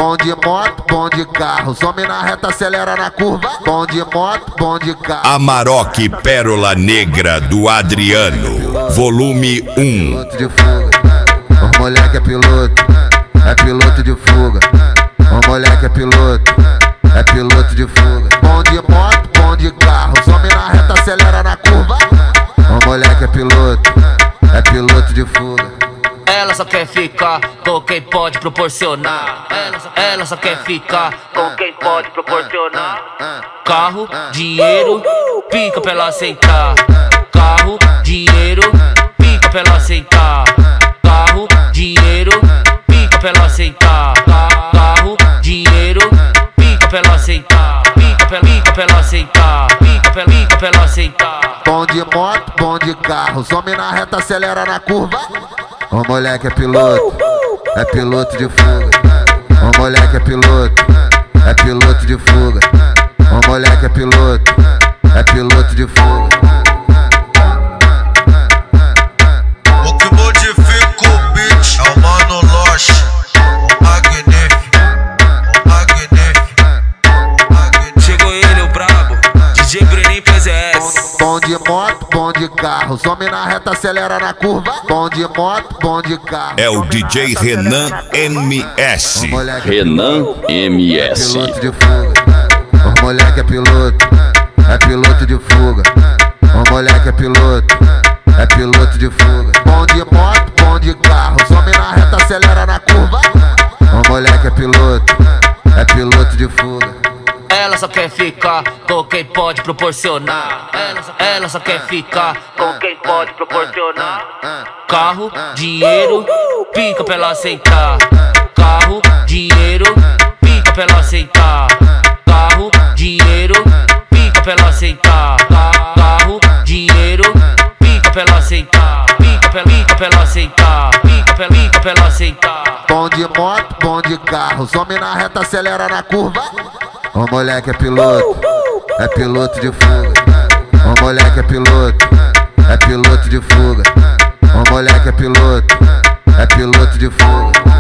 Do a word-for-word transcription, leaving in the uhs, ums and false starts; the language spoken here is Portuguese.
Bom de moto, bom de carro, some na reta, acelera na curva. Bom de moto, bom de carro. Amarok Pérola Negra do Adriano, volume um. Piloto de fuga, o moleque é piloto, é piloto de fuga. O moleque é piloto, é piloto de fuga. Bom de moto, bom de carro, some na reta, acelera na curva. O moleque é piloto, é piloto de fuga. Ela só quer ficar com quem pode proporcionar. Ela só, ela só quer ficar com quem pode proporcionar. Carro, dinheiro, pica pra ela aceitar. Carro, dinheiro, pica pra ela aceitar. Carro, dinheiro, pica pra ela aceitar. Carro, dinheiro, pica pra ela aceitar. Pica pra, pica pra ela aceitar. Pica pra, pica pra ela aceitar. Bom de moto, bom de carro, some na reta, acelera na curva. O moleque é piloto, é piloto de fuga. O moleque é piloto, é piloto de fuga. O moleque é piloto, é piloto de fuga. O que modifica o beat é o Mano Loche, o magnífico, o magnífico, o magnífico. Chegou ele, o brabo, D J Breninho P Z S. Bom de moto, bom de carro, some na reta, acelera na curva. Bom de moto, bom de carro. É o D J Renan M S. Renan M S. Piloto de fuga. O moleque é piloto, é piloto de fuga. O moleque é piloto, é piloto de fuga. Bom de moto, bom de carro, some na reta, acelera na curva. O moleque é piloto, é piloto de fuga. Ela só quer ficar com quem pode proporcionar. Ela só, ela só quer ficar com quem pode proporcionar. Carro, dinheiro, pica pra ela aceitar. Carro, dinheiro, pica pra ela aceitar. Carro, dinheiro, pica pra ela aceitar. Carro, dinheiro, pica pra ela aceitar. Pica pra, pica pra ela aceitar. Pica pra, pica pra ela aceitar. Bom de moto, bom de carro, some na reta, acelera na curva. O moleque é piloto, é piloto de fuga. O moleque é piloto, é piloto de fuga. O moleque é piloto, é piloto de fuga.